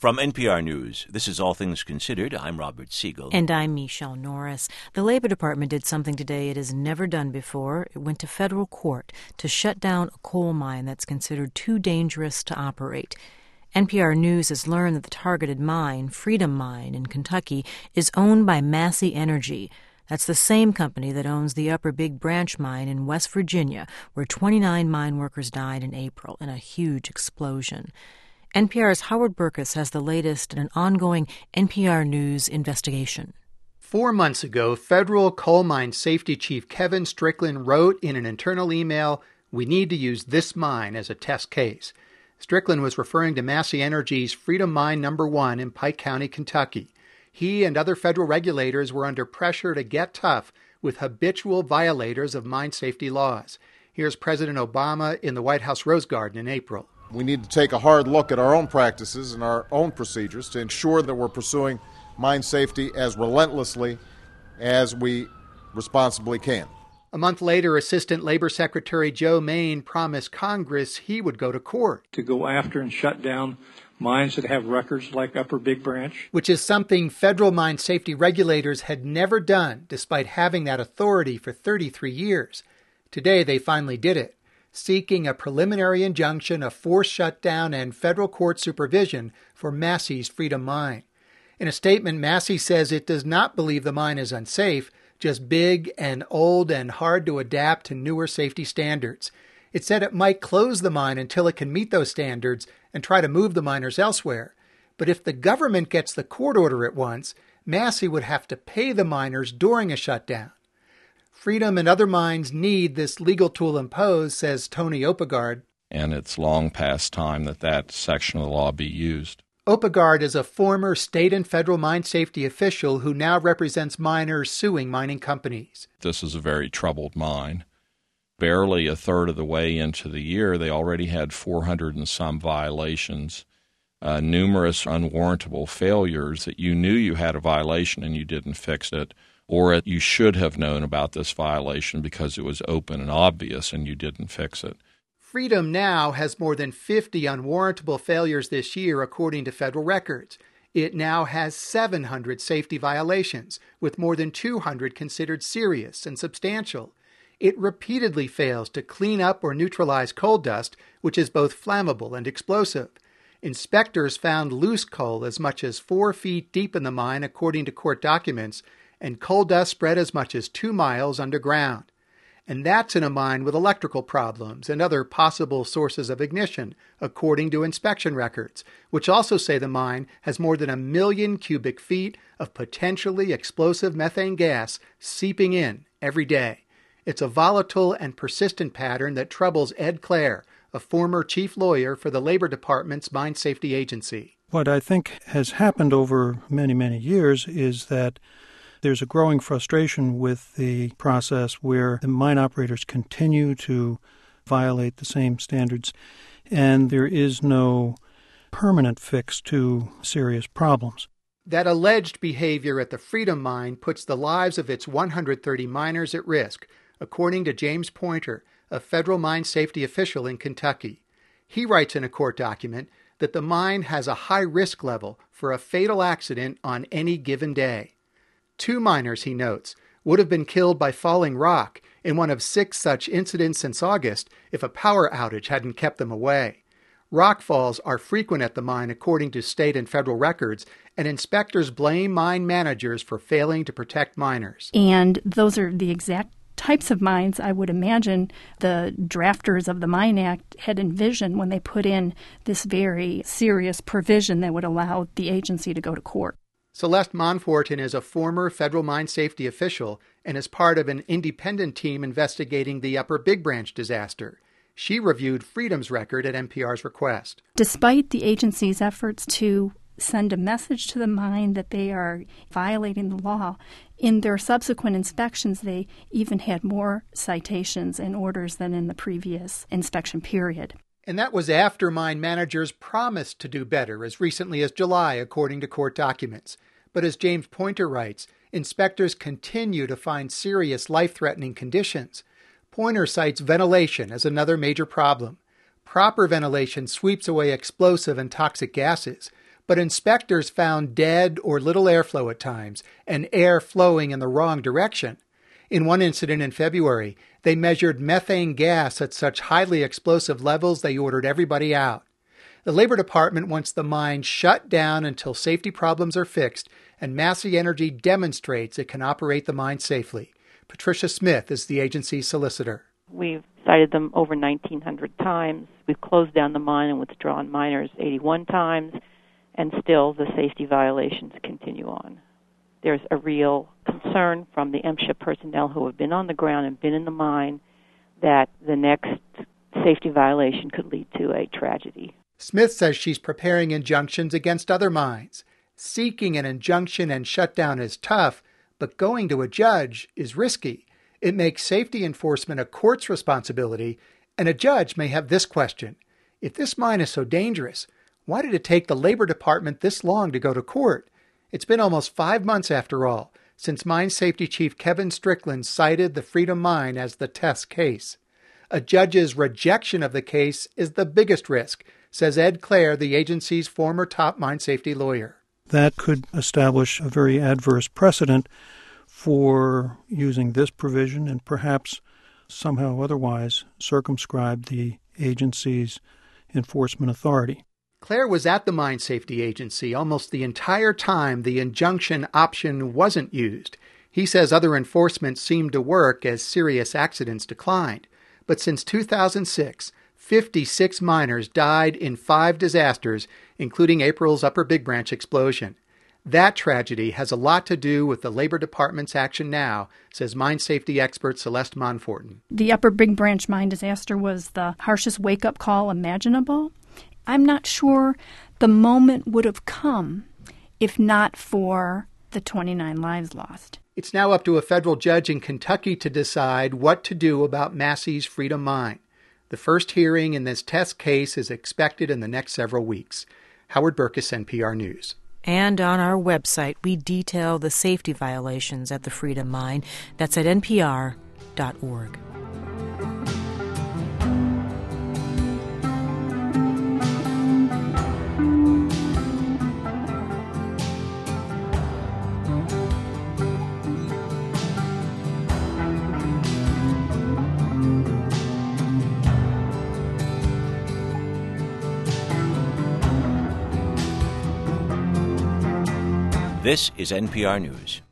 From NPR News, this is All Things Considered. I'm Robert Siegel. And I'm Michelle Norris. The Labor Department did something today it has never done before. It went to federal court to shut down a coal mine that's considered too dangerous to operate. NPR News has learned that the targeted mine, Freedom Mine in Kentucky, is owned by Massey Energy. That's the same company that owns the Upper Big Branch mine in West Virginia, where 29 mine workers died in April in a huge explosion. NPR's Howard Burkus has the latest in an ongoing NPR News investigation. 4 months ago, federal coal mine safety chief Kevin Strickland wrote in an internal email, "We need to use this mine as a test case." Strickland was referring to Massey Energy's Freedom Mine No. 1 in Pike County, Kentucky. He and other federal regulators were under pressure to get tough with habitual violators of mine safety laws. Here's President Obama in the White House Rose Garden in April. We need to take a hard look at our own practices and our own procedures to ensure that we're pursuing mine safety as relentlessly as we responsibly can. A month later, Assistant Labor Secretary Joe Main promised Congress he would go to court to go after and shut down mines that have records like Upper Big Branch, which is something federal mine safety regulators had never done despite having that authority for 33 years. Today, they finally did it, seeking a preliminary injunction of forced shutdown and federal court supervision for Massey's Freedom Mine. In a statement, Massey says it does not believe the mine is unsafe, just big and old and hard to adapt to newer safety standards. It said it might close the mine until it can meet those standards and try to move the miners elsewhere. But if the government gets the court order at once, Massey would have to pay the miners during a shutdown. Freedom and other mines need this legal tool imposed, says Tony Oppegaard. And it's long past time that section of the law be used. Oppegaard is a former state and federal mine safety official who now represents miners suing mining companies. This is a very troubled mine. Barely a third of the way into the year, they already had 400 and some violations, numerous unwarrantable failures that you knew you had a violation and you didn't fix it, or you should have known about this violation because it was open and obvious and you didn't fix it. Freedom now has more than 50 unwarrantable failures this year, according to federal records. It now has 700 safety violations, with more than 200 considered serious and substantial. It repeatedly fails to clean up or neutralize coal dust, which is both flammable and explosive. Inspectors found loose coal as much as 4 feet deep in the mine, according to court documents, and coal dust spread as much as 2 miles underground. And that's in a mine with electrical problems and other possible sources of ignition, according to inspection records, which also say the mine has more than 1 million cubic feet of potentially explosive methane gas seeping in every day. It's a volatile and persistent pattern that troubles Ed Clare, a former chief lawyer for the Labor Department's Mine Safety Agency. What I think has happened over many, many years is that there's a growing frustration with the process where the mine operators continue to violate the same standards, and there is no permanent fix to serious problems. That alleged behavior at the Freedom Mine puts the lives of its 130 miners at risk, according to James Pointer, a federal mine safety official in Kentucky. He writes in a court document that the mine has a high risk level for a fatal accident on any given day. 2 miners, he notes, would have been killed by falling rock in one of 6 such incidents since August if a power outage hadn't kept them away. Rock falls are frequent at the mine according to state and federal records, and inspectors blame mine managers for failing to protect miners. And those are the exact types of mines I would imagine the drafters of the Mine Act had envisioned when they put in this very serious provision that would allow the agency to go to court. Celeste Monfortin is a former federal mine safety official and is part of an independent team investigating the Upper Big Branch disaster. She reviewed Freedom's record at NPR's request. Despite the agency's efforts to send a message to the mine that they are violating the law, in their subsequent inspections, they even had more citations and orders than in the previous inspection period. And that was after mine managers promised to do better as recently as July, according to court documents. But as James Pointer writes, inspectors continue to find serious life-threatening conditions. Pointer cites ventilation as another major problem. Proper ventilation sweeps away explosive and toxic gases, but inspectors found dead or little airflow at times and air flowing in the wrong direction. In one incident in February, they measured methane gas at such highly explosive levels they ordered everybody out. The Labor Department wants the mine shut down until safety problems are fixed and Massey Energy demonstrates it can operate the mine safely. Patricia Smith is the agency's solicitor. We've cited them over 1,900 times. We've closed down the mine and withdrawn miners 81 times, and still the safety violations continue on. There's a real concern from the MSHA personnel who have been on the ground and been in the mine that the next safety violation could lead to a tragedy. Smith says she's preparing injunctions against other mines. Seeking an injunction and shutdown is tough, but going to a judge is risky. It makes safety enforcement a court's responsibility, and a judge may have this question. If this mine is so dangerous, why did it take the Labor Department this long to go to court? It's been almost 5 months, after all, since Mine Safety Chief Kevin Strickland cited the Freedom Mine as the test case. A judge's rejection of the case is the biggest risk, says Ed Clare, the agency's former top mine safety lawyer. That could establish a very adverse precedent for using this provision and perhaps somehow otherwise circumscribe the agency's enforcement authority. Clare was at the Mine Safety Agency almost the entire time the injunction option wasn't used. He says other enforcement seemed to work as serious accidents declined. But since 2006, 56 miners died in 5 disasters, including April's Upper Big Branch explosion. That tragedy has a lot to do with the Labor Department's action now, says mine safety expert Celeste Monforton. The Upper Big Branch mine disaster was the harshest wake-up call imaginable. I'm not sure the moment would have come if not for the 29 lives lost. It's now up to a federal judge in Kentucky to decide what to do about Massey's Freedom Mine. The first hearing in this test case is expected in the next several weeks. Howard Burkus, NPR News. And on our website, we detail the safety violations at the Freedom Mine. That's at npr.org. This is NPR News.